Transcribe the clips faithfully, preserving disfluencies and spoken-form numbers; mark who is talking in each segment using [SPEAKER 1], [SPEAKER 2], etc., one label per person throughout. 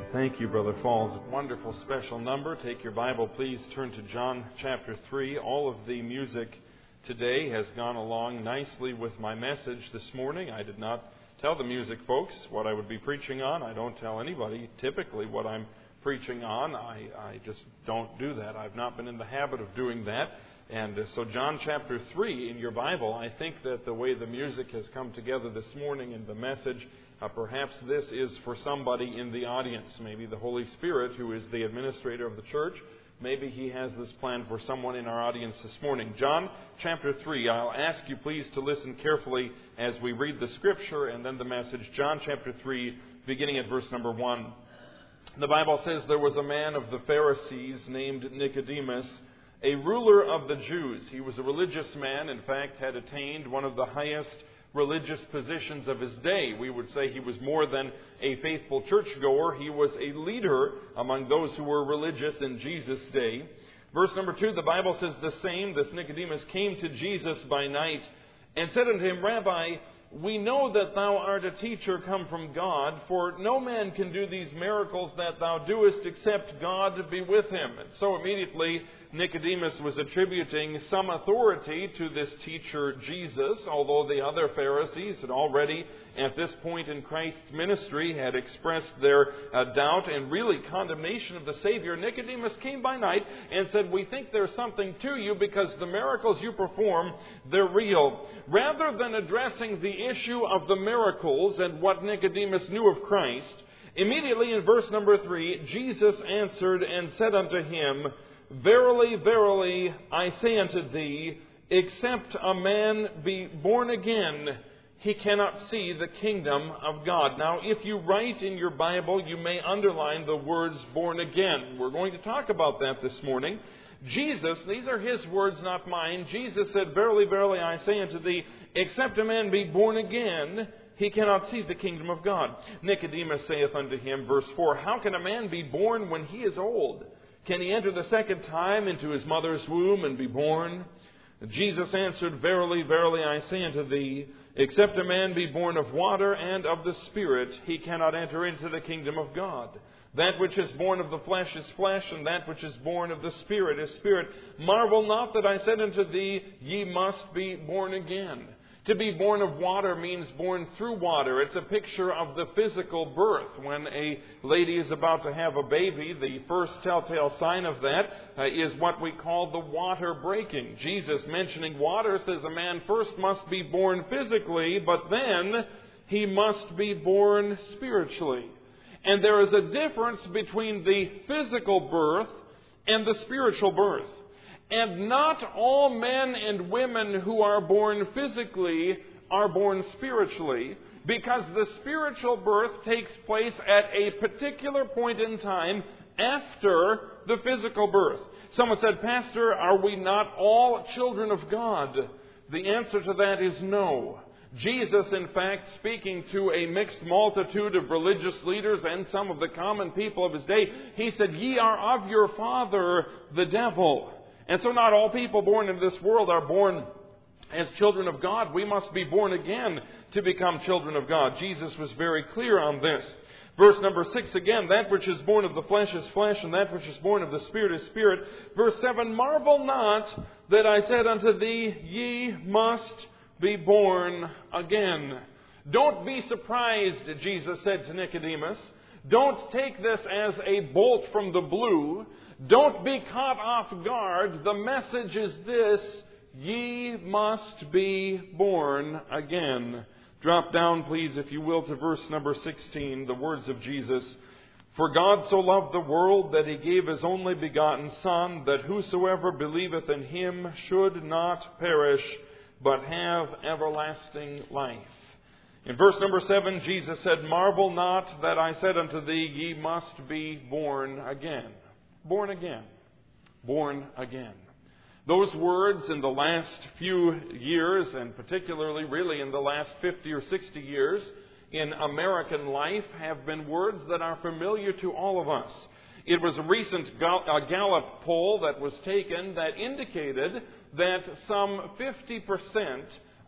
[SPEAKER 1] Thank you, Brother Falls. Wonderful special number. Take your Bible, please. Turn to John chapter three. All of the music today has gone along nicely with my message this morning. I did not tell the music folks what I would be preaching on. I don't tell anybody typically what I'm preaching on. I, I just don't do that. I've not been in the habit of doing that. And so John chapter three in your Bible, I think that the way the music has come together this morning in the message, Uh, perhaps this is for somebody in the audience, maybe the Holy Spirit, who is the administrator of the church. Maybe He has this plan for someone in our audience this morning. John chapter three, I'll ask you please to listen carefully as we read the Scripture and then the message. John chapter three, beginning at verse number one. The Bible says, "There was a man of the Pharisees named Nicodemus, a ruler of the Jews." He was a religious man, in fact, had attained one of the highest religious positions of his day. We would say he was more than a faithful churchgoer. He was a leader among those who were religious in Jesus' day. Verse number two, the Bible says, "The same," this Nicodemus, "came to Jesus by night and said unto him, Rabbi, we know that thou art a teacher come from God, for no man can do these miracles that thou doest except God be with him." And so immediately Nicodemus was attributing some authority to this teacher Jesus, although the other Pharisees had already, at this point in Christ's ministry, had expressed their uh, doubt and really condemnation of the Savior. Nicodemus came by night and said, "We think there's something to you because the miracles you perform, they're real." Rather than addressing the issue of the miracles and what Nicodemus knew of Christ, immediately in verse number three, Jesus answered and said unto him, "Verily, verily, I say unto thee, except a man be born again, he cannot see the kingdom of God." Now, if you write in your Bible, you may underline the words "born again." We're going to talk about that this morning. Jesus, these are His words, not mine. Jesus said, "Verily, verily, I say unto thee, except a man be born again, he cannot see the kingdom of God." Nicodemus saith unto him, verse four, "How can a man be born when he is old? Can he enter the second time into his mother's womb and be born?" Jesus answered, "Verily, verily, I say unto thee, except a man be born of water and of the Spirit, he cannot enter into the kingdom of God. That which is born of the flesh is flesh, and that which is born of the Spirit is spirit. Marvel not that I said unto thee, ye must be born again." To be born of water means born through water. It's a picture of the physical birth. When a lady is about to have a baby, the first telltale sign of that uh, is what we call the water breaking. Jesus, mentioning water, says a man first must be born physically, but then he must be born spiritually. And there is a difference between the physical birth and the spiritual birth. And not all men and women who are born physically are born spiritually, because the spiritual birth takes place at a particular point in time after the physical birth. Someone said, "Pastor, are we not all children of God?" The answer to that is no. Jesus, in fact, speaking to a mixed multitude of religious leaders and some of the common people of His day, He said, "Ye are of your father, the devil." And so not all people born in this world are born as children of God. We must be born again to become children of God. Jesus was very clear on this. Verse number six again, "That which is born of the flesh is flesh, and that which is born of the Spirit is spirit." Verse seven, "Marvel not that I said unto thee, ye must be born again." Don't be surprised, Jesus said to Nicodemus. Don't take this as a bolt from the blue. Don't be caught off guard. The message is this: ye must be born again. Drop down, please, if you will, to verse number sixteen, the words of Jesus. "For God so loved the world that He gave His only begotten Son, that whosoever believeth in Him should not perish, but have everlasting life." In verse number seven, Jesus said, "Marvel not that I said unto thee, ye must be born again." Born again. Born again. Those words in the last few years, and particularly really in the last fifty or sixty years in American life, have been words that are familiar to all of us. It was a recent Gallup poll that was taken that indicated that some fifty percent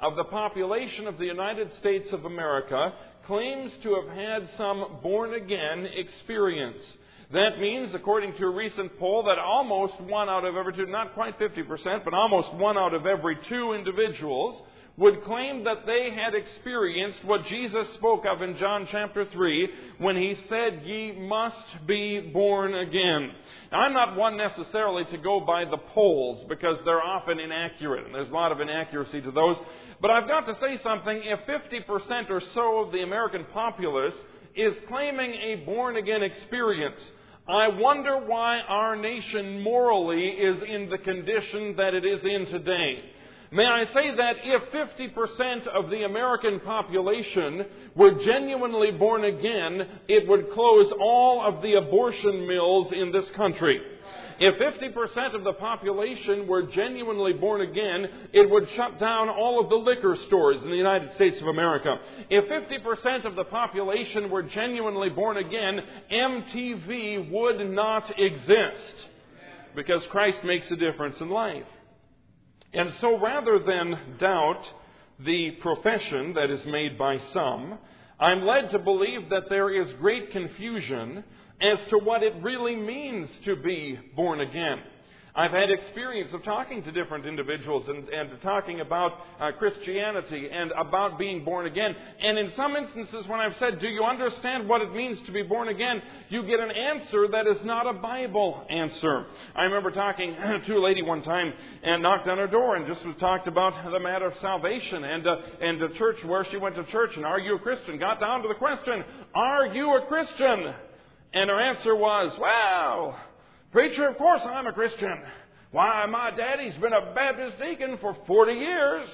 [SPEAKER 1] of the population of the United States of America claims to have had some born-again experience. That means, according to a recent poll, that almost one out of every two, not quite fifty percent, but almost one out of every two individuals would claim that they had experienced what Jesus spoke of in John chapter three when He said, "Ye must be born again." Now, I'm not one necessarily to go by the polls because they're often inaccurate, and there's a lot of inaccuracy to those. But I've got to say something. If fifty percent or so of the American populace is claiming a born-again experience, I wonder why our nation morally is in the condition that it is in today. May I say that if fifty percent of the American population were genuinely born again, it would close all of the abortion mills in this country. If fifty percent of the population were genuinely born again, it would shut down all of the liquor stores in the United States of America. If fifty percent of the population were genuinely born again, M T V would not exist, because Christ makes a difference in life. And so rather than doubt the profession that is made by some, I'm led to believe that there is great confusion as to what it really means to be born again. I've had experience of talking to different individuals and, and talking about uh, Christianity and about being born again. And in some instances when I've said, "Do you understand what it means to be born again?" you get an answer that is not a Bible answer. I remember talking to a lady one time and knocked on her door and just was talked about the matter of salvation and, uh, and the church, where she went to church, and "Are you a Christian?" Got down to the question, "Are you a Christian?" And her answer was, "Well, preacher, of course I'm a Christian. Why, my daddy's been a Baptist deacon for forty years.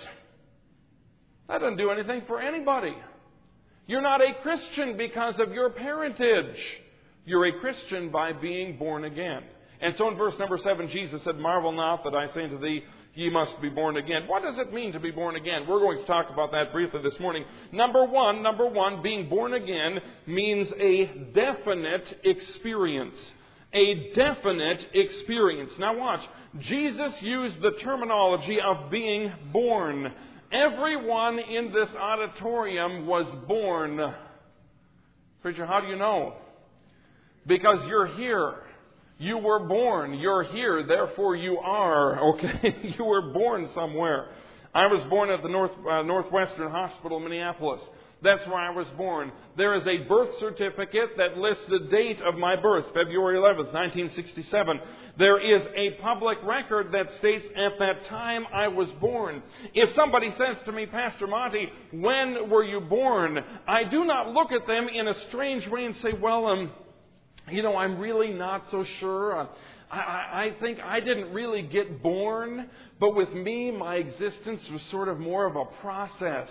[SPEAKER 1] That doesn't do anything for anybody. You're not a Christian because of your parentage. You're a Christian by being born again." And so in verse number seven, Jesus said, "Marvel not that I say unto thee, ye must be born again." What does it mean to be born again? We're going to talk about that briefly this morning. Number one, number one, being born again means a definite experience. A definite experience. Now watch. Jesus used the terminology of being born. Everyone in this auditorium was born. Preacher, how do you know? Because you're here. You were born. You're here. Therefore you are. Okay? You were born somewhere. I was born at the North, uh, Northwestern Hospital, Minneapolis. That's where I was born. There is a birth certificate that lists the date of my birth, February eleventh, nineteen sixty-seven. There is a public record that states at that time I was born. If somebody says to me, "Pastor Monty, when were you born?" I do not look at them in a strange way and say, "Well, um, you know, I'm really not so sure. Uh, I, I, I think I didn't really get born, but with me, my existence was sort of more of a process."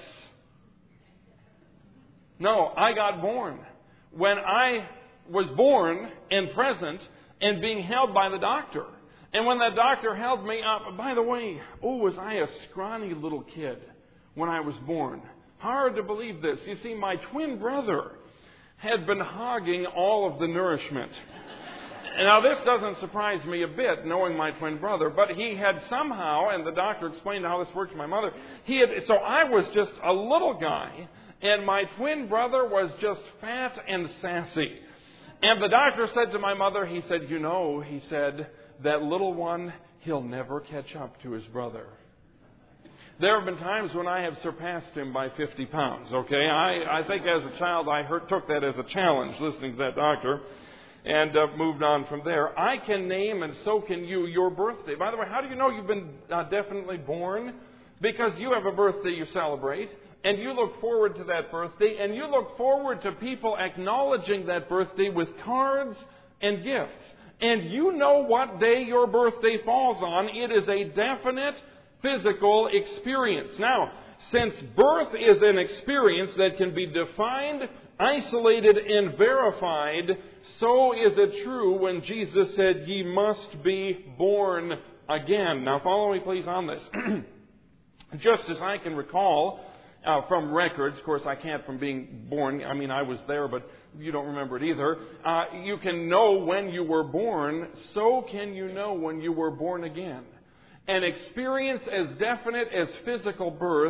[SPEAKER 1] No, I got born. When I was born and present and being held by the doctor. And when that doctor held me up, by the way, oh, was I a scrawny little kid when I was born. Hard to believe this. You see, my twin brother had been hogging all of the nourishment. Now, this doesn't surprise me a bit, knowing my twin brother, but he had somehow, and the doctor explained how this worked to my mother, he had, so I was just a little guy, and my twin brother was just fat and sassy. And the doctor said to my mother, he said, "You know," he said, "that little one, he'll never catch up to his brother." There have been times when I have surpassed him by fifty pounds, okay? I, I think as a child I heard, took that as a challenge, listening to that doctor, and uh, moved on from there. I can name, and so can you, your birthday. By the way, how do you know you've been uh, definitely born? Because you have a birthday you celebrate. And you look forward to that birthday, and you look forward to people acknowledging that birthday with cards and gifts. And you know what day your birthday falls on. It is a definite physical experience. Now, since birth is an experience that can be defined, isolated, and verified, so is it true when Jesus said, "Ye must be born again." Now, follow me please on this. Just as I can recall, Uh, from records, of course I can't from being born, I mean I was there, but you don't remember it either. Uh, you can know when you were born, so can you know when you were born again. An experience as definite as physical birth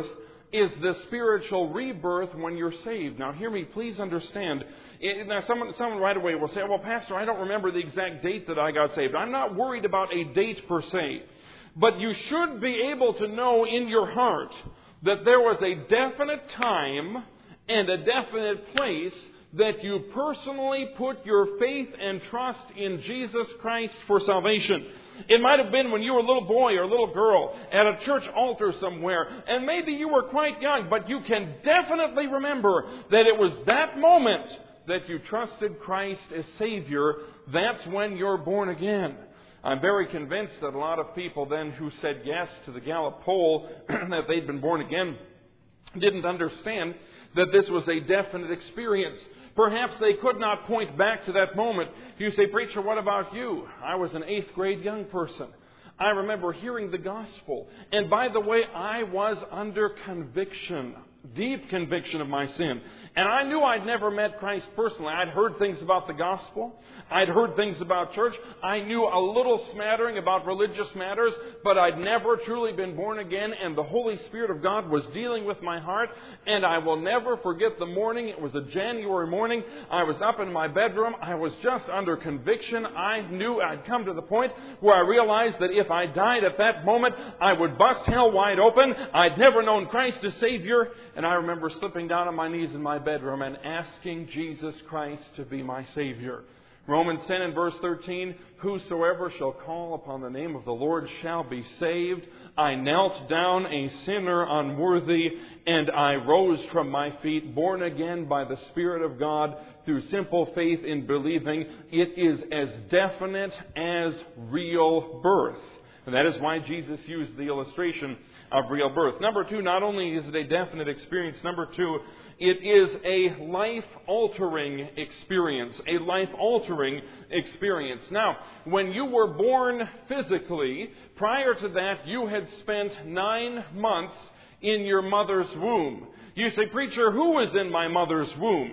[SPEAKER 1] is the spiritual rebirth when you're saved. Now, hear me, please understand. Now, someone, someone right away will say, well, Pastor, I don't remember the exact date that I got saved. I'm not worried about a date per se. But you should be able to know in your heart that there was a definite time and a definite place that you personally put your faith and trust in Jesus Christ for salvation. It might have been when you were a little boy or a little girl at a church altar somewhere, and maybe you were quite young, but you can definitely remember that it was that moment that you trusted Christ as Savior. That's when you're born again. I'm very convinced that a lot of people then who said yes to the Gallup poll that they'd been born again didn't understand that this was a definite experience. Perhaps they could not point back to that moment. You say, preacher, what about you? I was an eighth grade young person. I remember hearing the gospel. And by the way, I was under conviction, deep conviction of my sin. And I knew I'd never met Christ personally. I'd heard things about the gospel. I'd heard things about church. I knew a little smattering about religious matters, but I'd never truly been born again, and the Holy Spirit of God was dealing with my heart. And I will never forget the morning. It was a January morning. I was up in my bedroom. I was just under conviction. I knew I'd come to the point where I realized that if I died at that moment, I would bust hell wide open. I'd never known Christ as Savior. And I remember slipping down on my knees in my bedroom and asking Jesus Christ to be my Savior. Romans ten and verse thirteen, whosoever shall call upon the name of the Lord shall be saved. I knelt down a sinner unworthy, and I rose from my feet, born again by the Spirit of God through simple faith in believing. It is as definite as real birth. And that is why Jesus used the illustration of real birth. Number two, not only is it a definite experience, number two, it is a life-altering experience. A life-altering experience. Now, when you were born physically, prior to that, you had spent nine months in your mother's womb. You say, preacher, who was in my mother's womb?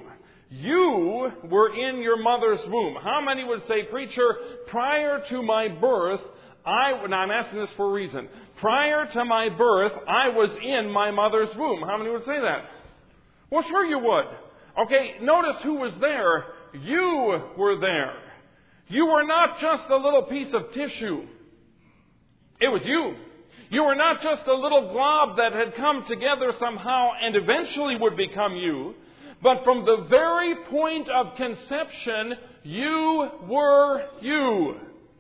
[SPEAKER 1] You were in your mother's womb. How many would say, preacher, prior to my birth, I, now I'm asking this for a reason. Prior to my birth, I was in my mother's womb. How many would say that? Well, sure you would. Okay, notice who was there. You were there. You were not just a little piece of tissue. It was you. You were not just a little glob that had come together somehow and eventually would become you. But from the very point of conception, you were you.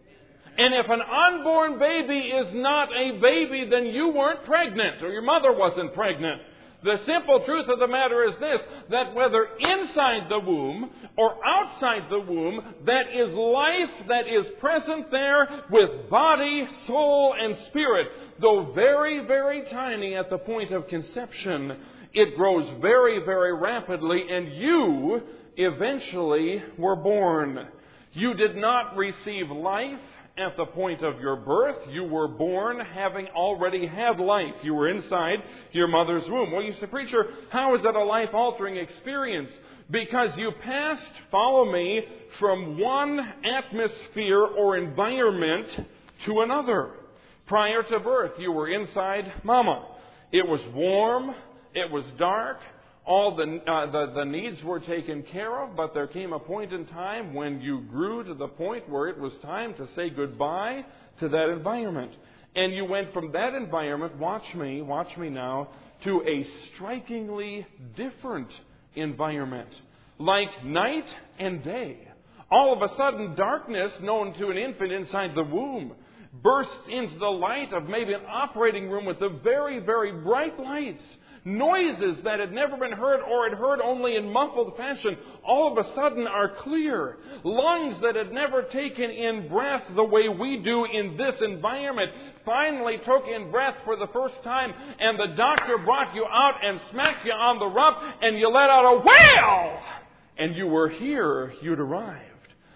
[SPEAKER 1] And if an unborn baby is not a baby, then you weren't pregnant, or your mother wasn't pregnant. The simple truth of the matter is this, that whether inside the womb or outside the womb, that is life that is present there with body, soul, and spirit. Though very, very tiny at the point of conception, it grows very, very rapidly, and you eventually were born. You did not receive life at the point of your birth. You were born having already had life. You were inside your mother's womb. Well, you say, preacher, how is that a life-altering experience? Because you passed, follow me, from one atmosphere or environment to another. Prior to birth, you were inside Mama. It was warm. It was dark. All the, uh, the the needs were taken care of, but there came a point in time when you grew to the point where it was time to say goodbye to that environment. And you went from that environment, watch me, watch me now, to a strikingly different environment. Like night and day. All of a sudden, darkness known to an infant inside the womb bursts into the light of maybe an operating room with the very, very bright lights. Noises that had never been heard or had heard only in muffled fashion all of a sudden are clear. Lungs that had never taken in breath the way we do in this environment finally took in breath for the first time, and the doctor brought you out and smacked you on the rump and you let out a wail! And you were here, you'd arrived.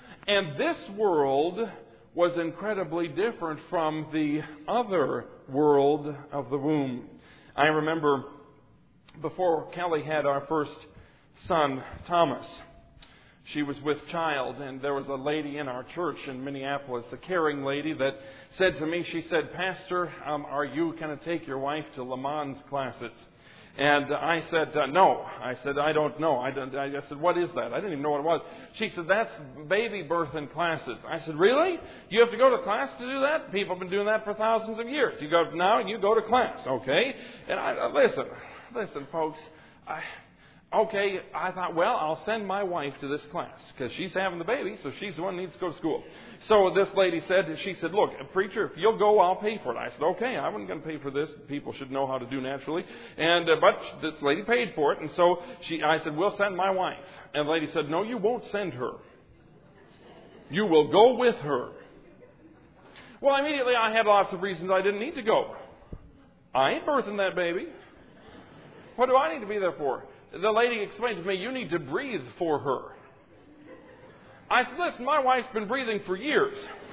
[SPEAKER 1] And this world was incredibly different from the other world of the womb. I remember before Kelly had our first son, Thomas, she was with child, and there was a lady in our church in Minneapolis, a caring lady, that said to me, she said, Pastor, um, are you going to take your wife to Le Mans classes? And I said, uh, no. I said, I don't know. I, don't, I said, what is that? I didn't even know what it was. She said, that's baby birth in classes. I said, really? You have to go to class to do that? People have been doing that for thousands of years. You go now, you go to class, okay? And I, uh, listen, listen, folks. I, okay, I thought, well, I'll send my wife to this class because she's having the baby, so she's the one who needs to go to school. So this lady said, she said, look, preacher, if you'll go, I'll pay for it. I said, okay, I wasn't going to pay for this. People should know how to do naturally. And uh, but this lady paid for it, and so she, I said, we'll send my wife. And the lady said, no, you won't send her. You will go with her. Well, immediately I had lots of reasons I didn't need to go. I ain't birthing that baby. What do I need to be there for? The lady explained to me, you need to breathe for her. I said, listen, my wife's been breathing for years.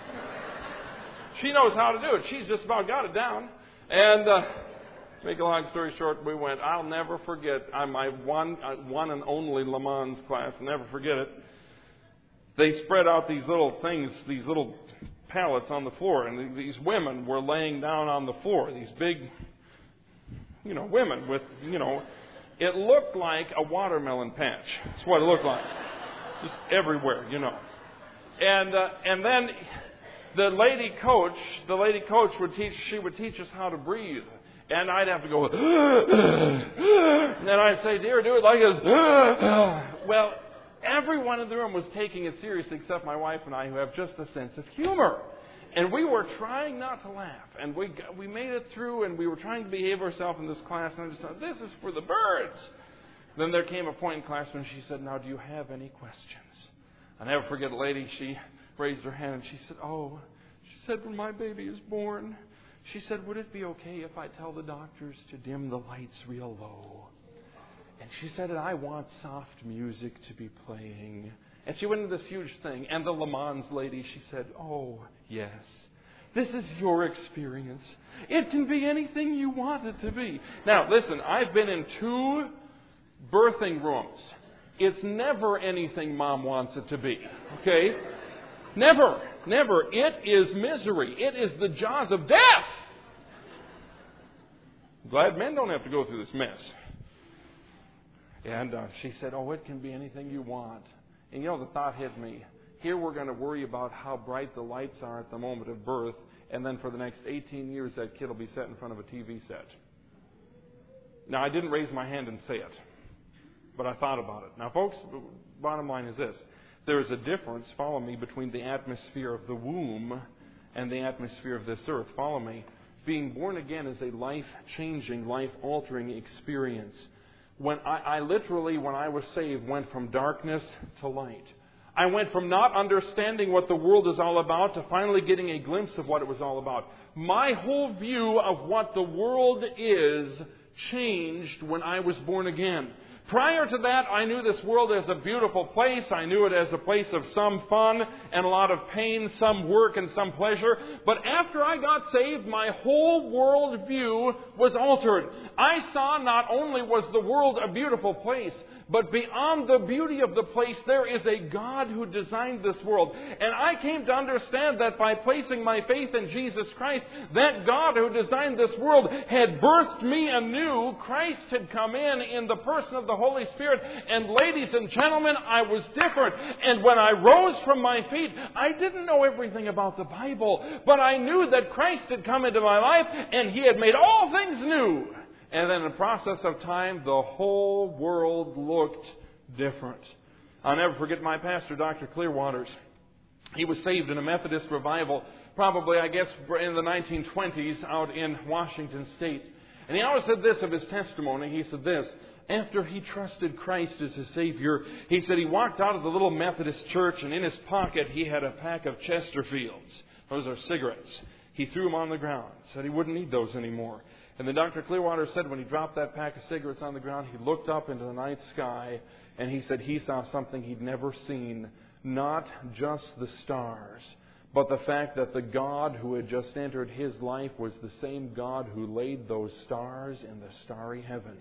[SPEAKER 1] She knows how to do it. She's just about got it down. And uh, make a long story short, we went. I'll never forget uh, my one, uh, one and only Le Mans class. I'll never forget it. They spread out these little things, these little pallets on the floor. And these women were laying down on the floor. These big, you know, women with, you know, it looked like a watermelon patch. That's what it looked like. Just everywhere, you know. And uh, and then the lady coach, the lady coach would teach, she would teach us how to breathe. And I'd have to go, and then I'd say, dear, do it like this. Well, everyone in the room was taking it seriously except my wife and I, who have just a sense of humor. And we were trying not to laugh. And we we made it through, and we were trying to behave ourselves in this class. And I just thought, this is for the birds. Then there came a point in class when she said, now, do you have any questions? I'll never forget a lady. She raised her hand, and she said, oh, she said, when my baby is born, she said, would it be okay if I tell the doctors to dim the lights real low? And she said, I want soft music to be playing. And she went into this huge thing. And the Le Mans lady, she said, oh, yes, this is your experience. It can be anything you want it to be. Now, listen, I've been in two birthing rooms. It's never anything Mom wants it to be. Okay? Never. Never. It is misery. It is the jaws of death. I'm glad men don't have to go through this mess. And uh, she said, oh, it can be anything you want. And you know, the thought hit me. Here we're going to worry about how bright the lights are at the moment of birth, and then for the next eighteen years that kid will be set in front of a T V set. Now, I didn't raise my hand and say it, but I thought about it. Now, folks, bottom line is this. There is a difference, follow me, between the atmosphere of the womb and the atmosphere of this earth. Follow me. Being born again is a life-changing, life-altering experience. When I, I literally, when I was saved, went from darkness to light. I went from not understanding what the world is all about to finally getting a glimpse of what it was all about. My whole view of what the world is changed when I was born again. Prior to that, I knew this world as a beautiful place. I knew it as a place of some fun and a lot of pain, some work and some pleasure. But after I got saved, my whole world view was altered. I saw not only was the world a beautiful place, but beyond the beauty of the place, there is a God who designed this world. And I came to understand that by placing my faith in Jesus Christ, that God who designed this world had birthed me anew. Christ had come in in the person of the Holy Spirit. And ladies and gentlemen, I was different. And when I rose from my feet, I didn't know everything about the Bible, but I knew that Christ had come into my life and He had made all things new. And then in the process of time, the whole world looked different. I'll never forget my pastor, Doctor Clearwaters. He was saved in a Methodist revival, probably, I guess, in the nineteen twenties out in Washington State. And he always said this of his testimony. He said this, after he trusted Christ as his Savior, he said he walked out of the little Methodist church, and in his pocket he had a pack of Chesterfields. Those are cigarettes. He threw them on the ground, said he wouldn't need those anymore. And then Doctor Clearwater said when he dropped that pack of cigarettes on the ground, he looked up into the night sky, and he said he saw something he'd never seen. Not just the stars, but the fact that the God who had just entered his life was the same God who laid those stars in the starry heavens.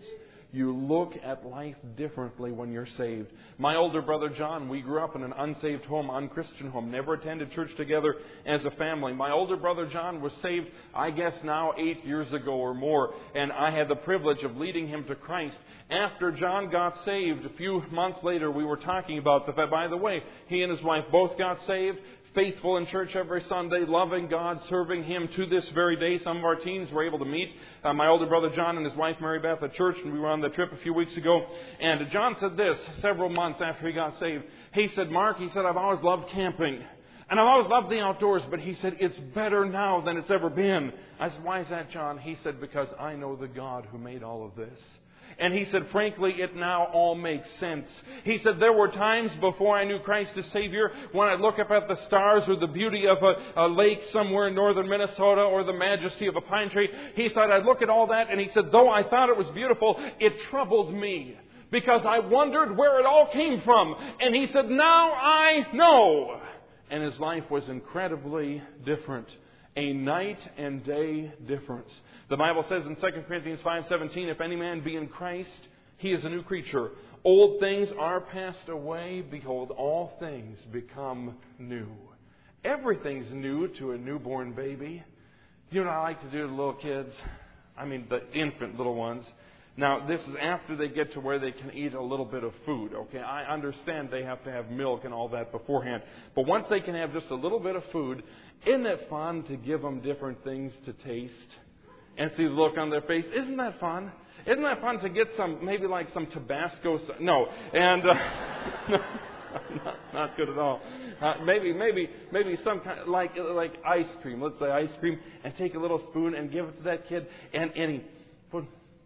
[SPEAKER 1] You look at life differently when you're saved. My older brother John, we grew up in an unsaved home, unchristian home, never attended church together as a family. My older brother John was saved, I guess now eight years ago or more, and I had the privilege of leading him to Christ. After John got saved, a few months later, we were talking about the fact, by the way, he and his wife both got saved, faithful in church every Sunday, loving God, serving Him to this very day. Some of our teens were able to meet uh, my older brother John and his wife Mary Beth at church, and we were on the trip a few weeks ago. And John said this several months after he got saved. He said, Mark, he said, I've always loved camping. And I've always loved the outdoors, but he said, it's better now than it's ever been. I said, why is that, John? He said, because I know the God who made all of this. And he said, frankly, it now all makes sense. He said, there were times before I knew Christ as Savior when I'd look up at the stars or the beauty of a, a lake somewhere in northern Minnesota or the majesty of a pine tree. He said, I'd look at all that, and he said, though I thought it was beautiful, it troubled me because I wondered where it all came from. And he said, now I know. And his life was incredibly different. A night and day difference. The Bible says in Second Corinthians five seventeen, if any man be in Christ, he is a new creature. Old things are passed away. Behold, all things become new. Everything's new to a newborn baby. You know what I like to do to little kids? I mean, the infant little ones. Now, this is after they get to where they can eat a little bit of food, okay? I understand they have to have milk and all that beforehand. But once they can have just a little bit of food, isn't it fun to give them different things to taste and see the look on their face? Isn't that fun? Isn't that fun to get some, maybe like some Tabasco? No, and uh, not, not good at all. Uh, maybe, maybe, maybe some kind of, like like ice cream. Let's say ice cream, and take a little spoon and give it to that kid, and and he put.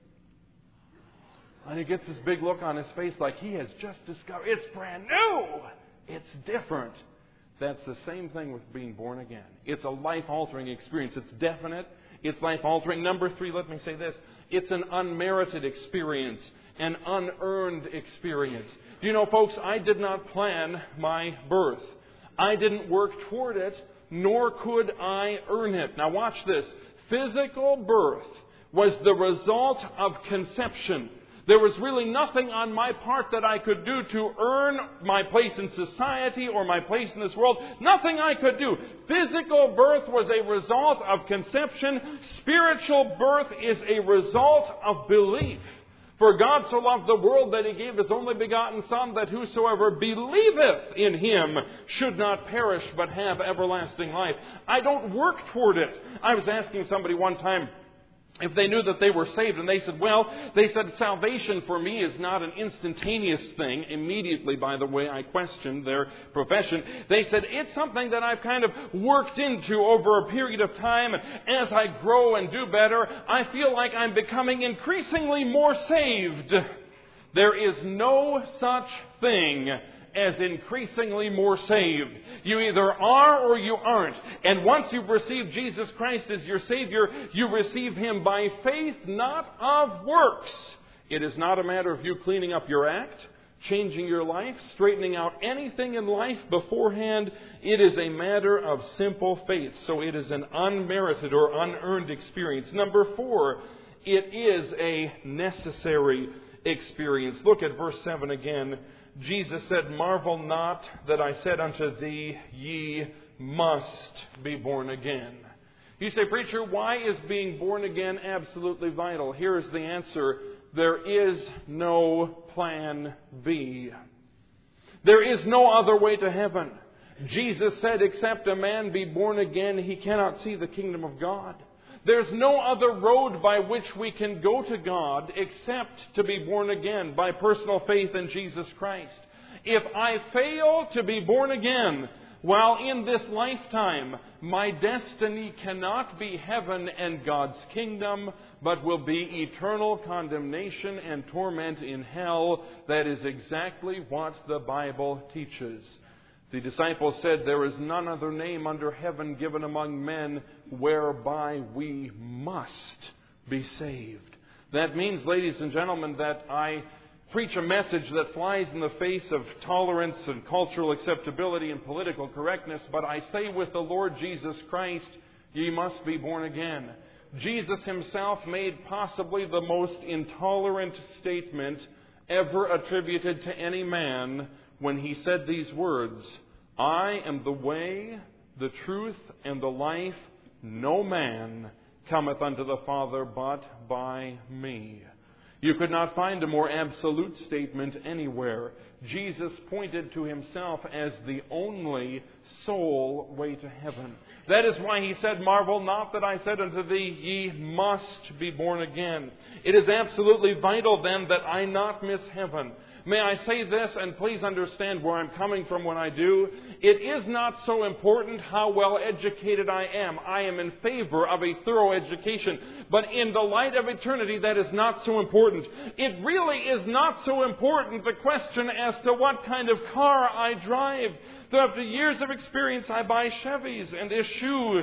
[SPEAKER 1] And he gets this big look on his face like he has just discovered. It's brand new. It's different. That's the same thing with being born again. It's a life-altering experience. It's definite. It's life-altering. Number three, let me say this. It's an unmerited experience, an unearned experience. Do you know, folks, I did not plan my birth. I didn't work toward it, nor could I earn it. Now watch this. Physical birth was the result of conception. There was really nothing on my part that I could do to earn my place in society or my place in this world. Nothing I could do. Physical birth was a result of conception. Spiritual birth is a result of belief. For God so loved the world that He gave His only begotten Son, that whosoever believeth in Him should not perish but have everlasting life. I don't work toward it. I was asking somebody one time if they knew that they were saved, and they said, well, they said, salvation for me is not an instantaneous thing. Immediately, by the way, I questioned their profession. They said, it's something that I've kind of worked into over a period of time. And as I grow and do better, I feel like I'm becoming increasingly more saved. There is no such thing as increasingly more saved. You either are or you aren't. And once you've received Jesus Christ as your Savior, you receive Him by faith, not of works. It is not a matter of you cleaning up your act, changing your life, straightening out anything in life beforehand. It is a matter of simple faith. So it is an unmerited or unearned experience. Number four, it is a necessary experience. Look at verse seven again. Jesus said, marvel not that I said unto thee, ye must be born again. You say, preacher, why is being born again absolutely vital? Here is the answer. There is no plan B. There is no other way to heaven. Jesus said, except a man be born again, he cannot see the kingdom of God. There's no other road by which we can go to God except to be born again by personal faith in Jesus Christ. If I fail to be born again while in this lifetime, my destiny cannot be heaven and God's kingdom, but will be eternal condemnation and torment in hell. That is exactly what the Bible teaches. The disciples said, there is none other name under heaven given among men whereby we must be saved. That means, ladies and gentlemen, that I preach a message that flies in the face of tolerance and cultural acceptability and political correctness, but I say with the Lord Jesus Christ, ye must be born again. Jesus himself made possibly the most intolerant statement ever attributed to any man when he said these words, "I am the way, the truth, and the life. No man cometh unto the Father but by me." You could not find a more absolute statement anywhere. Jesus pointed to himself as the only sole way to heaven. That is why he said, "Marvel not that I said unto thee, ye must be born again." It is absolutely vital then that I not miss heaven. May I say this, and please understand where I'm coming from when I do. It is not so important how well educated I am. I am in favor of a thorough education. But in the light of eternity, that is not so important. It really is not so important, the question as to what kind of car I drive. Though after years of experience, I buy Chevys and eschew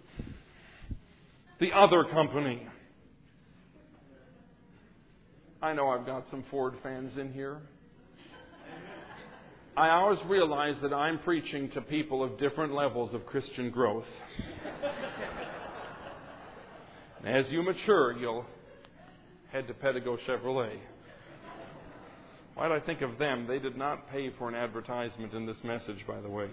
[SPEAKER 1] the other company. I know I've got some Ford fans in here. I always realize that I'm preaching to people of different levels of Christian growth. And as you mature, you'll head to Pedigo Chevrolet. Why did I think of them? They did not pay for an advertisement in this message, by the way.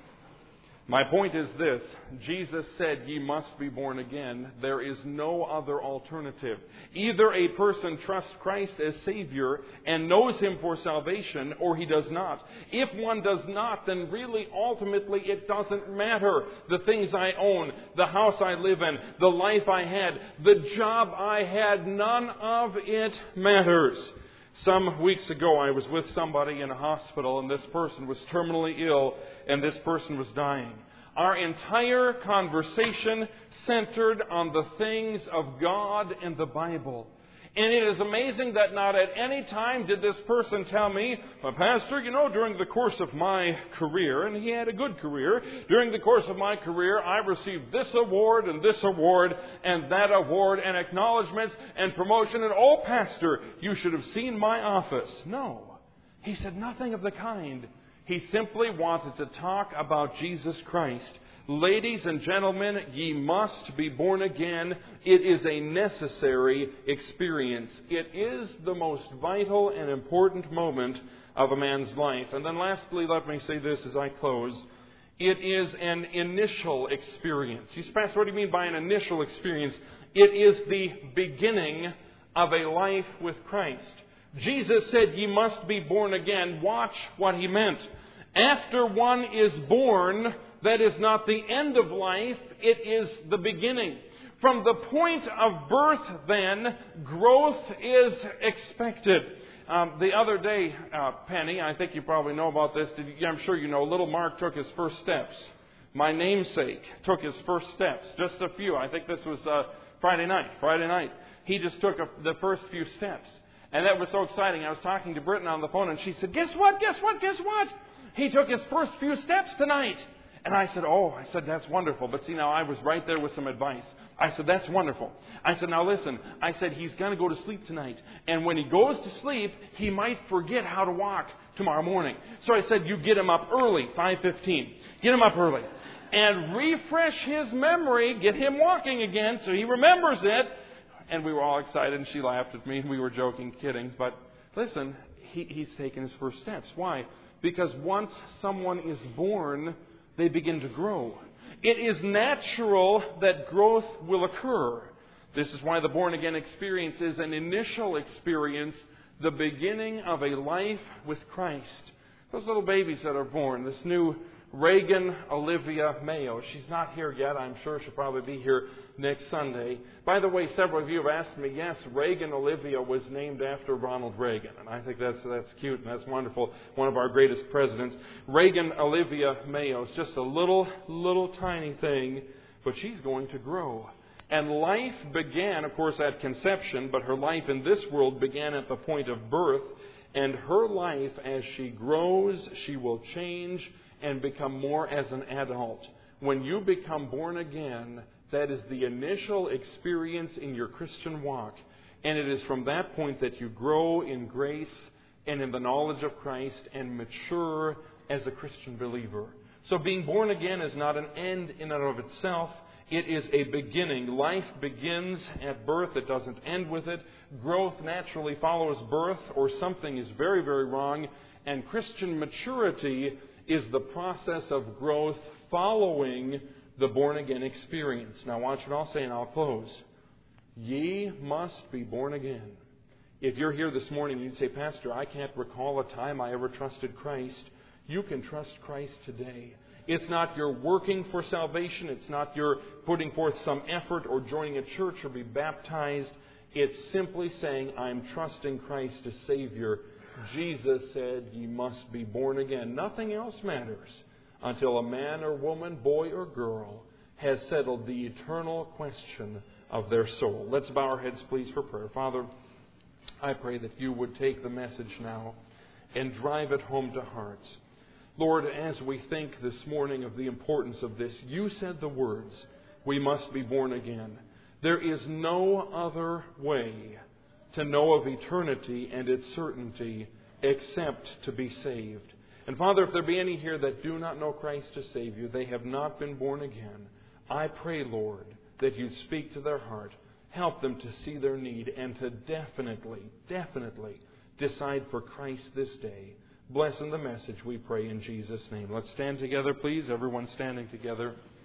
[SPEAKER 1] My point is this. Jesus said, "Ye must be born again." There is no other alternative. Either a person trusts Christ as Savior and knows Him for salvation, or he does not. If one does not, then really, ultimately, it doesn't matter. The things I own, the house I live in, the life I had, the job I had, none of it matters. Some weeks ago, I was with somebody in a hospital, and this person was terminally ill, and this person was dying. Our entire conversation centered on the things of God and the Bible. And it is amazing that not at any time did this person tell me, "Well, Pastor, you know, during the course of my career," and he had a good career, "during the course of my career, I received this award and this award and that award and acknowledgments and promotion. And, oh, Pastor, you should have seen my office." No. He said nothing of the kind. He simply wanted to talk about Jesus Christ. Ladies and gentlemen, ye must be born again. It is a necessary experience. It is the most vital and important moment of a man's life. And then lastly, let me say this as I close. It is an initial experience. You say, "Pastor, what do you mean by an initial experience?" It is the beginning of a life with Christ. Jesus said, "Ye must be born again." Watch what He meant. After one is born, that is not the end of life, it is the beginning. From the point of birth, then, growth is expected. Um, the other day, uh, Penny, I think you probably know about this. Did you, I'm sure you know, little Mark took his first steps. My namesake took his first steps. Just a few. I think this was uh, Friday night. Friday night. He just took a, the first few steps. And that was so exciting. I was talking to Britton on the phone, and she said, "Guess what? Guess what? Guess what? He took his first few steps tonight." And I said, "Oh," I said, "that's wonderful." But see, now I was right there with some advice. I said, "That's wonderful." I said, "Now listen," I said, "he's going to go to sleep tonight. And when he goes to sleep, he might forget how to walk tomorrow morning." So I said, "You get him up early, five fifteen. Get him up early. And refresh his memory, get him walking again so he remembers it." And we were all excited, and she laughed at me, and we were joking, kidding. But listen, he, he's taken his first steps. Why? Because once someone is born, they begin to grow. It is natural that growth will occur. This is why the born-again experience is an initial experience, the beginning of a life with Christ. Those little babies that are born, this new Reagan Olivia Mayo. She's not here yet. I'm sure she'll probably be here next Sunday. By the way, several of you have asked me, yes, Reagan Olivia was named after Ronald Reagan. And I think that's that's cute and that's wonderful. One of our greatest presidents. Reagan Olivia Mayo is just a little, little tiny thing, but she's going to grow. And life began, of course, at conception, but her life in this world began at the point of birth. And her life, as she grows, she will change and become more as an adult. When you become born again, that is the initial experience in your Christian walk. And it is from that point that you grow in grace and in the knowledge of Christ and mature as a Christian believer. So being born again is not an end in and of itself. It is a beginning. Life begins at birth. It doesn't end with it. Growth naturally follows birth, or something is very, very wrong. And Christian maturity is the process of growth following the born-again experience. Now watch what I'll say and I'll close. Ye must be born again. If you're here this morning and you'd say, Pastor, I can't recall a time I ever trusted Christ, you can trust Christ today. It's not your working for salvation. It's not your putting forth some effort or joining a church or be baptized. It's simply saying, I'm trusting Christ as Savior. Jesus said, ye must be born again. Nothing else matters until a man or woman, boy or girl, has settled the eternal question of their soul. Let's bow our heads, please, for prayer. Father, I pray that you would take the message now and drive it home to hearts. Lord, as we think this morning of the importance of this, you said the words, we must be born again. There is no other way to know of eternity and its certainty except to be saved. And Father, if there be any here that do not know Christ as Savior, they have not been born again, I pray, Lord, that you'd speak to their heart, help them to see their need, and to definitely, definitely decide for Christ this day. Bless in the message, we pray in Jesus' name. Let's stand together, please. Everyone standing together.